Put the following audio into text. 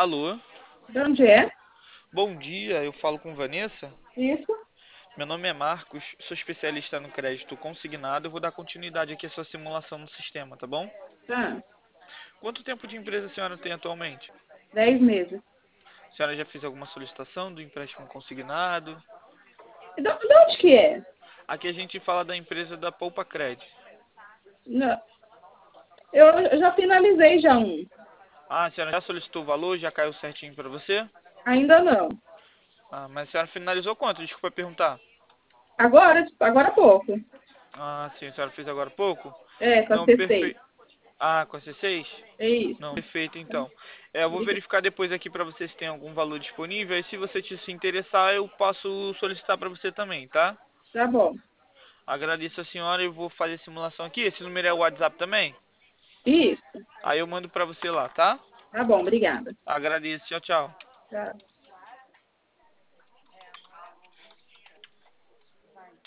Alô, De onde é? bom dia, eu falo com Vanessa. Isso? Meu nome é Marcos, sou especialista no crédito consignado. Eu vou dar continuidade aqui à sua simulação no sistema, tá bom? Tá. Quanto tempo de empresa a senhora tem atualmente? 10 meses. A senhora já fez alguma solicitação do empréstimo consignado? De onde que é? Aqui a gente fala da empresa da Poupa Cred. Não, eu já finalizei já um. Ah, a senhora já solicitou o valor? Já caiu certinho para você? Ainda não. Ah, mas a senhora finalizou quanto? Desculpa perguntar. Agora há pouco. Ah, sim, a senhora fez agora há pouco? É, com a Não, C6. perfeito. Ah, com a C6? É isso. Não, perfeito então. Eu vou Obrigada. verificar depois aqui para você se tem algum valor disponível. E se você se interessar, eu posso solicitar para você também, tá? Tá bom. Agradeço a senhora e eu vou fazer a simulação aqui. Esse número é o WhatsApp também? Isso. Aí eu mando para você lá, tá? Tá bom, obrigada. Agradeço. Tchau, tchau. Tchau.